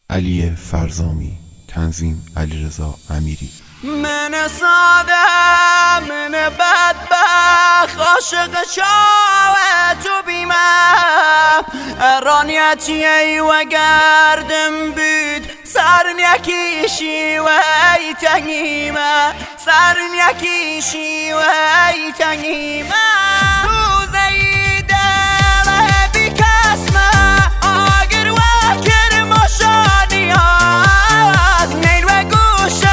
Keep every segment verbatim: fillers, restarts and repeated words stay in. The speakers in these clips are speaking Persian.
علی فرزامی، تنظیم علیرضا امیری. من ساده من بدبخت عاشق چاوه تو بیمم ارانیتی ای و گردم بود سرنیکیشی و ای تنگیمه سرنیکیشی و ای تنگیمه سوزه دل بی کسمه آگر و کرم و شانی هاست نین و گوشت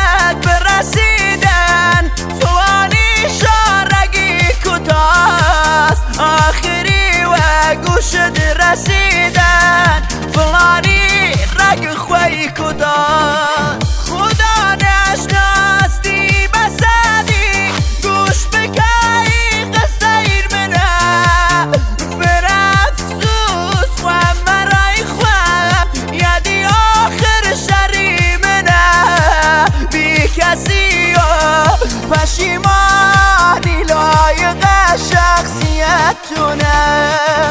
برسیدن توانی شارگی کتاست آخری و گوشت رسیدن فلانی رگ خوی کتاست خدا نشناستی بسدی گوش بکی قصیر منه برافسوس و مرای خواه یادی آخر شری منه بی کسی و پشیمانی لایق شخصیتونه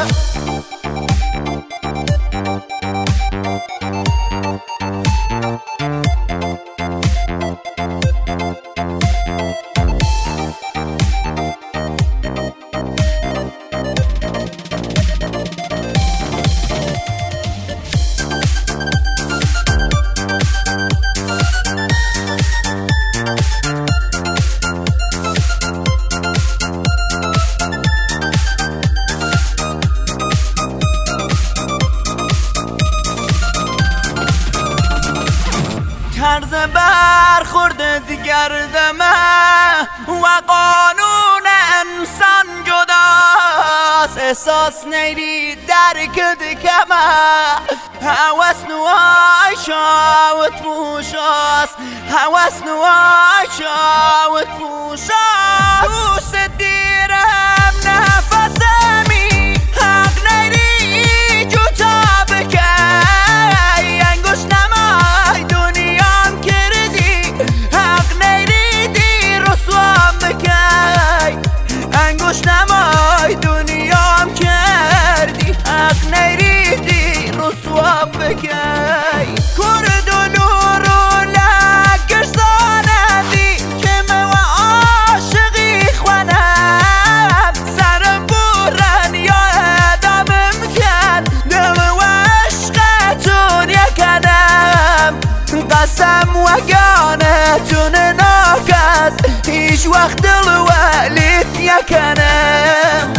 طرز برخورد دیگردمه و قانون انسان جداست احساس نیری درک دکمه هوس نوای شاوت پوشاست هوس نوای شاوت پوشاست دوست دیرم نفسمی حق نیری جوتا بکی انگوش نمای دنیام کردی حق نیری رسوام بکی انگوش نمای دنیام کردی حق نیری رسوام بکی کرد و نور و لگش زانندی که من عاشقی خوانم سرم بورن یا ادامم کن دم و عشقتون یکنم قسم و گانتون ناکس هیچ وقت دل ولیت یکنم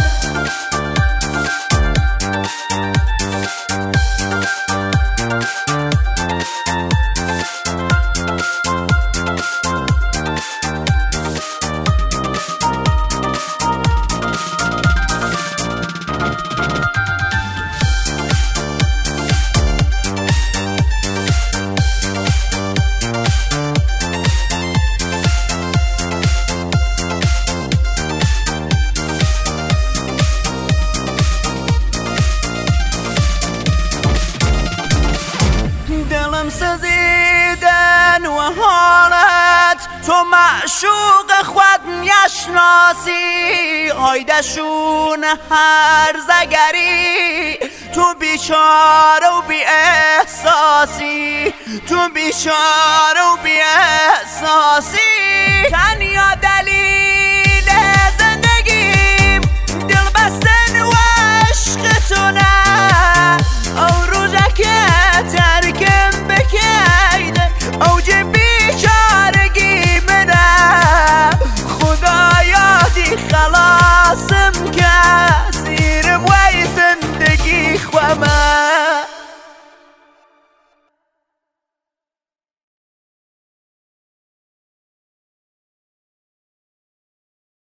دلم سزیدن و حالت تو معشوق خود یشناسی آیدشون هر زگری تو بیچاره و بی احساسی تو بیچاره و بی احساسی تنیا دلیل زندگیم دل بستن و عشق تو نه او روزه که ترک